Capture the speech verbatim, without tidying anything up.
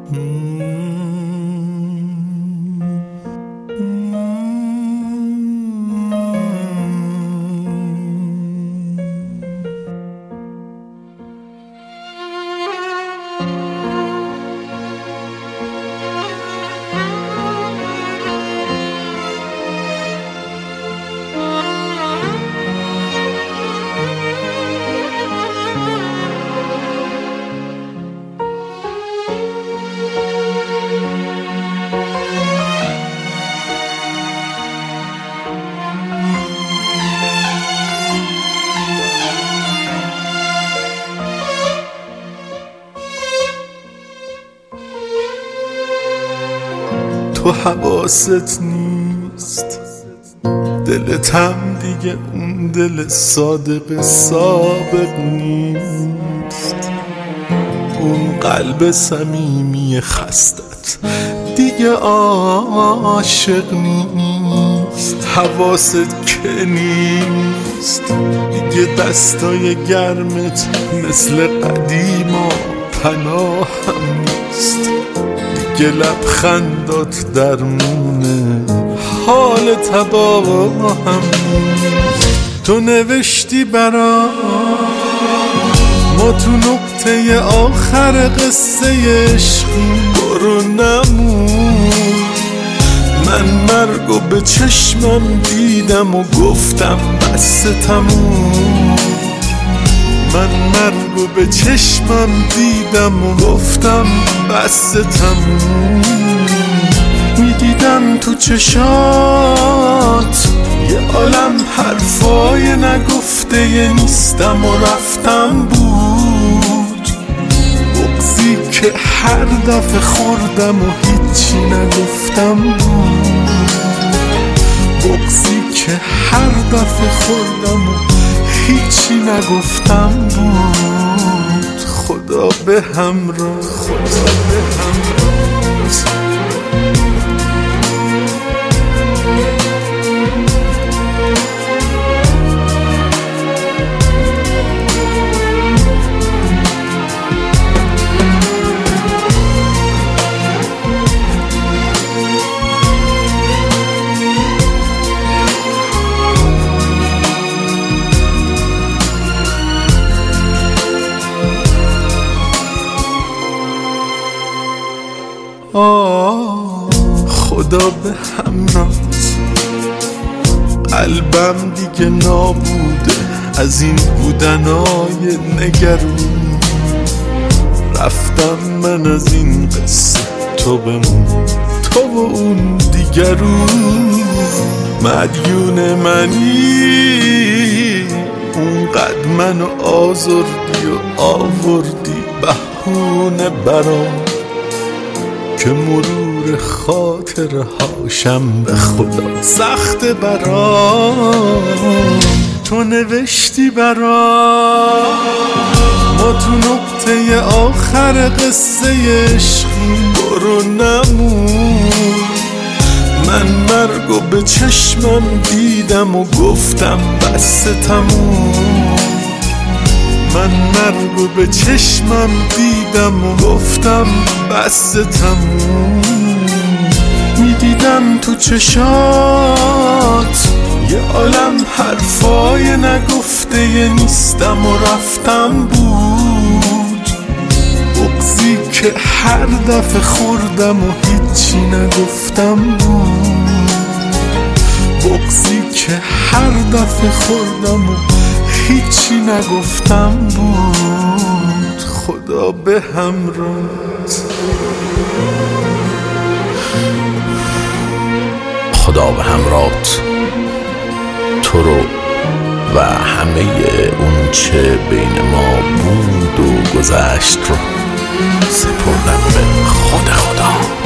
تو حواست نیست، دلتم دیگه اون دل صادق سابق نیست، اون قلب صمیمی خستت دیگه عاشق نیست. حواست که نیست دیگه دستای گرمت مثل قدیما پناهم نیست، دیگه لبخندات درمونه حال تباهم نیست. تو نوشتی برام ما تو نقطه آخر قصه عشقی، برو نمون. من مرگو به چشمم دیدم و گفتم بس تموم، من مرگو به چشمم دیدم و گفتم بس تموم. میدیدم تو چشات یه عالم حرفای نگفته ی نیستم و رفتم بود، بغضی که هر دفعه خوردم و هیچی نگفتم بود، بغضی که هر دفعه خوردم و هیچی نگفتم بود. خدا به همراه، خدا به همراه. آه خدا به همراهت، قلبم دیگه نابوده از این بودنای نگرون، رفتم من از این قصه تو بمون، تو و اون دیگرون. مدیون منی اونقدر منو آزردی و آوردی بهونه برام که مرور خاطر هاشم به خدا سخت برام. تو نوشتی برام ما تو نقطه آخر قصه عشقی، برو نمون. من مرگو به چشمم دیدم و گفتم بس تموم، من مرگو به چشمم دیدم و گفتم بس تموم. میدیدم تو چشات یه عالم حرفای نگفته ی نیستم و رفتم بود، بغضی که هر دفعه خوردم و هیچی نگفتم بود، بغضی که هر دفعه خوردم و هیچی نگفتم بود. خدا به همراهت، خدا به همراهت. تو رو و همه اون چه بین ما بود و گذشت رو سپردم به خود خدا.